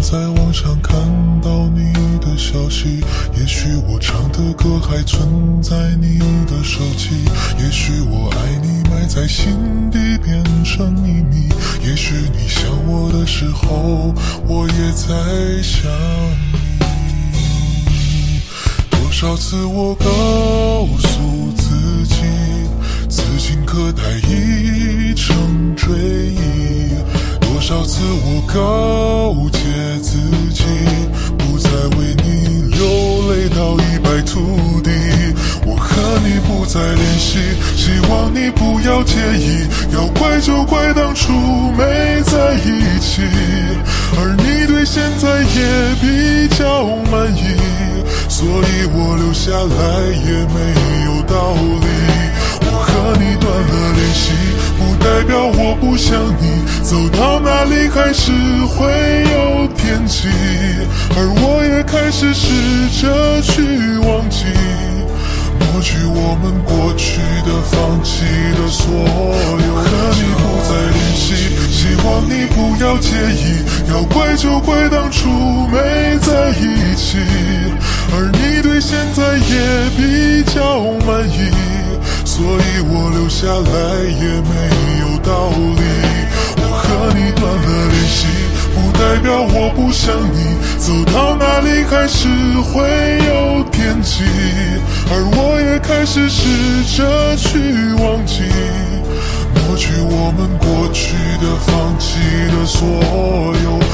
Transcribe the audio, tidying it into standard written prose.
在网上看到你的消息，也许我唱的歌还存在你的手机，也许我爱你埋在心底变成秘密，也许你想我的时候，我也在想你。多少次我告诉自己，此情可待已成追忆，多少次我告诫自己，不再为你流泪到一败涂地。我和你不再联系，希望你不要介意，要怪就怪当初没在一起，而你对现在也比较满意，所以我留下来也没有道理。我和你断了联系，不代表我不想你，走到哪里还是会有惦记，而我也开始试着去忘记，抹去我们过去的放弃的所有。和你不再联系，希望你不要介意，要怪就怪当初没在一起，而你对现在也比较满意，所以我留下来也没有道理。我和你断了联系，不代表我不想你，走到哪里还是会有惦记，而我也开始试着去忘记，抹去我们过去的放弃的所有。